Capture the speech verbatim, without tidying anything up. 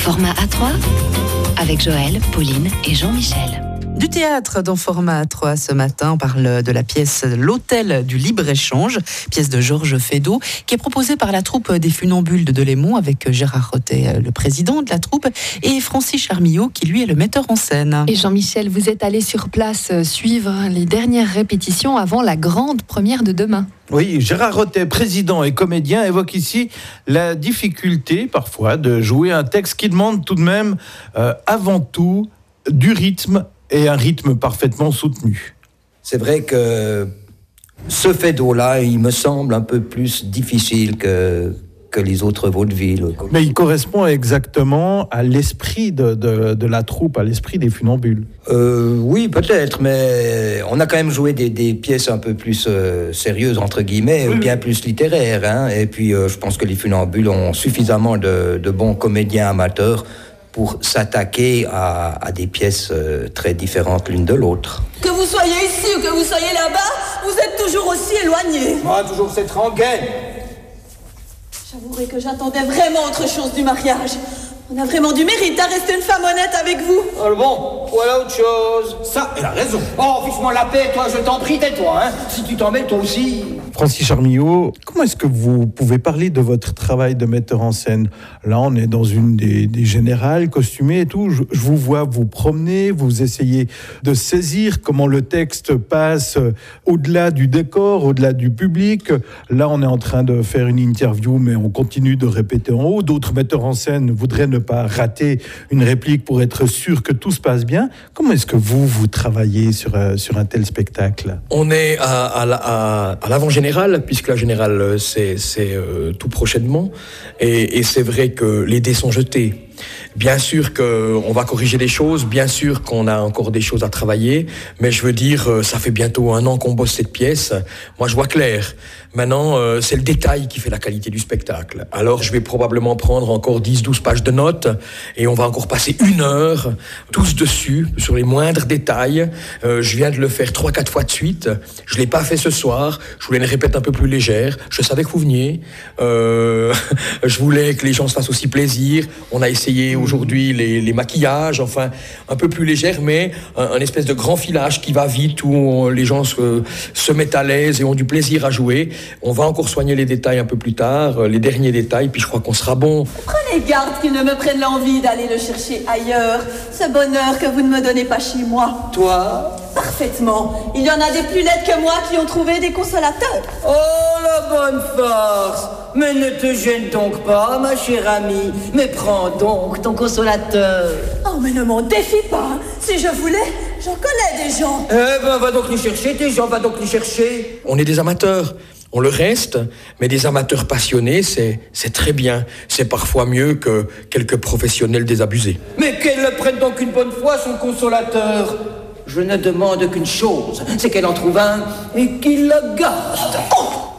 Format A trois avec Joël, Pauline et Jean-Michel. Du théâtre dans Format A trois ce matin, on parle de la pièce L'Hôtel du Libre-Échange, pièce de Georges Feydeau, qui est proposée par la troupe des Funambules de Delémont avec Gérard Rotet, le président de la troupe, et Francis Charmillot, qui lui est le metteur en scène. Et Jean-Michel, vous êtes allé sur place suivre les dernières répétitions avant la grande première de demain. Oui, Gérard Rotet, président et comédien, évoque ici la difficulté parfois de jouer un texte qui demande tout de même euh, avant tout du rythme et un rythme parfaitement soutenu. C'est vrai que ce Feydeau-là, il me semble un peu plus difficile que, que les autres vaudevilles. Mais il correspond exactement à l'esprit de, de, de la troupe, à l'esprit des Funambules. Euh, oui, peut-être, mais on a quand même joué des, des pièces un peu plus euh, sérieuses, entre guillemets, oui, bien oui. plus littéraires. Hein, et puis, euh, je pense que les Funambules ont suffisamment de, de bons comédiens amateurs pour s'attaquer à, à des pièces euh, très différentes l'une de l'autre. Que vous soyez ici ou que vous soyez là-bas, vous êtes toujours aussi éloignés. Moi, toujours cette rengaine. J'avouerai que j'attendais vraiment autre chose du mariage. On a vraiment du mérite à rester une femme honnête avec vous. Oh bon, voilà autre chose. Ça, elle a raison. Oh, fiche-moi la paix, toi, je t'en prie, tais-toi, hein. Si tu t'en mets, toi aussi. Francis Charmillot, comment est-ce que vous pouvez parler de votre travail de metteur en scène ? Là, on est dans une des, des générales, costumées et tout. Je, je vous vois vous promener, vous essayez de saisir comment le texte passe au-delà du décor, au-delà du public. Là, on est en train de faire une interview, mais on continue de répéter en haut. D'autres metteurs en scène voudraient ne pas rater une réplique pour être sûr que tout se passe bien. Comment est-ce que vous, vous travaillez sur, euh, sur un tel spectacle ? On est à, à, à, à l'avant-générale, puisque la générale, c'est, c'est euh, tout prochainement. Et, et c'est vrai que les dés sont jetés. Bien sûr qu'on va corriger des choses, bien sûr qu'on a encore des choses à travailler, mais je veux dire, ça fait bientôt un an qu'on bosse cette pièce. Moi, je vois clair. Maintenant, euh, c'est le détail qui fait la qualité du spectacle. Alors, je vais probablement prendre encore dix douze pages de notes et on va encore passer une heure tous dessus, sur les moindres détails. Euh, je viens de le faire trois quatre fois de suite. Je l'ai pas fait ce soir. Je voulais une répète un peu plus légère. Je savais que vous veniez. Euh, je voulais que les gens se fassent aussi plaisir. On a essayé aujourd'hui les, les maquillages, enfin, un peu plus légère, mais un, un espèce de grand filage qui va vite, où on, les gens se, se mettent à l'aise et ont du plaisir à jouer. On va encore soigner les détails un peu plus tard, les derniers détails, puis je crois qu'on sera bon. Prenez garde qu'il ne me prenne l'envie d'aller le chercher ailleurs, ce bonheur que vous ne me donnez pas chez moi. Toi ? Parfaitement. Il y en a des plus laides que moi qui ont trouvé des consolateurs. Oh, la bonne farce! Mais ne te gêne donc pas, ma chère amie, mais prends donc ton consolateur. Oh, mais ne m'en défie pas. Si je voulais, j'en connais des gens. Eh ben, va donc les chercher, tes gens, va donc les chercher. On est des amateurs. On le reste, mais des amateurs passionnés, c'est, c'est très bien. C'est parfois mieux que quelques professionnels désabusés. Mais qu'elle le prenne donc une bonne fois, son consolateur. Je ne demande qu'une chose, c'est qu'elle en trouve un et qu'il le garde. Oh,